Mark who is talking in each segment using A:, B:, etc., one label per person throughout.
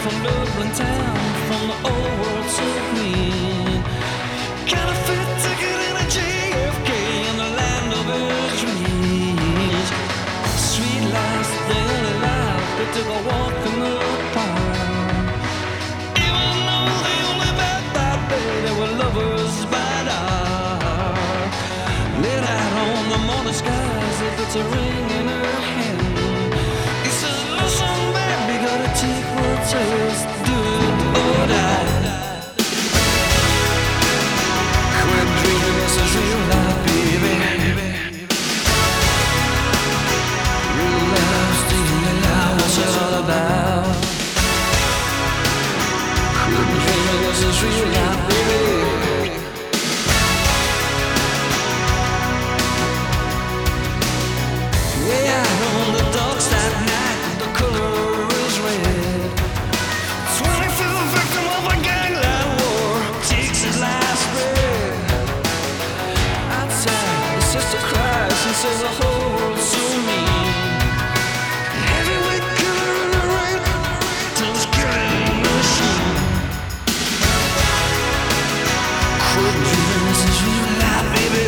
A: from Dublin town, from the old world so green. Counterfeit ticket in a JFK in the land of his dreams. Sweet life, the only life, they took a walk in the park. Even though they only met that day, they were lovers by dark. Lit out on the morning skies, if it's a ring in her hand. He says, listen, baby, gotta take what's yours, do it or die. Quit dreaming, this is real life, baby. Real life's the only life, what's it all about? Quit dreaming, this is real life, baby. Way out on the docks that night, the color is red. 25th victim of a gangland war takes his last breath. Outside, the sister cries and says the whole world's so mean. Heavyweight killer in the rain till his killing machine. Quit dreaming, this is real life, baby.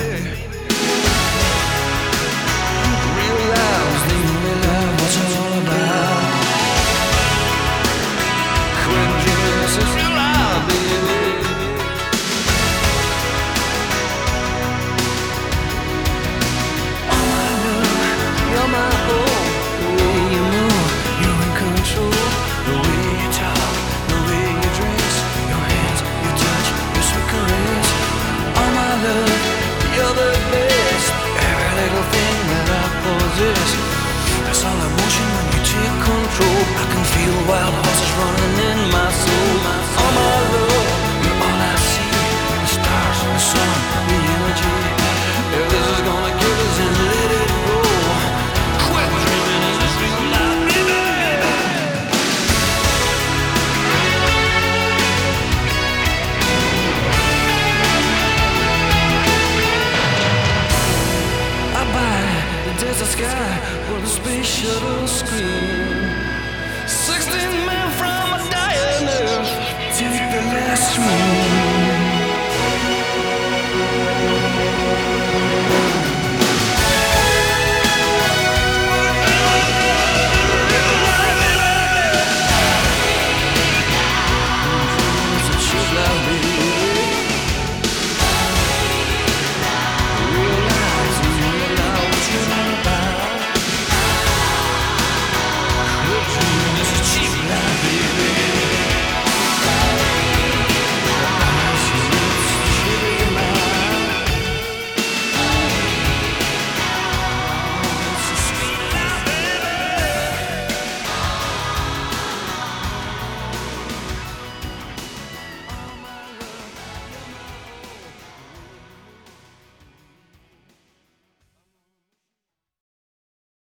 A: Real life's the only life, what's it all about? Quit dreaming, this is real life, baby. Oh my love, you're my own. The way you move, you're in control. The way you talk, the way you dress, your hands, your touch, your sweet caress. Oh my love, you're the best. Every little thing that I possess. It's all emotion when you take control. I can feel wild horses running in my soul. Oh my love, you're all I see. The stars and the sun, the energy. If this is gonna kill us, then let it go. Quit dreaming, this is real life, baby. I buy the desert sky with a space shuttle screen. 16 men from a dying earth take the last stream.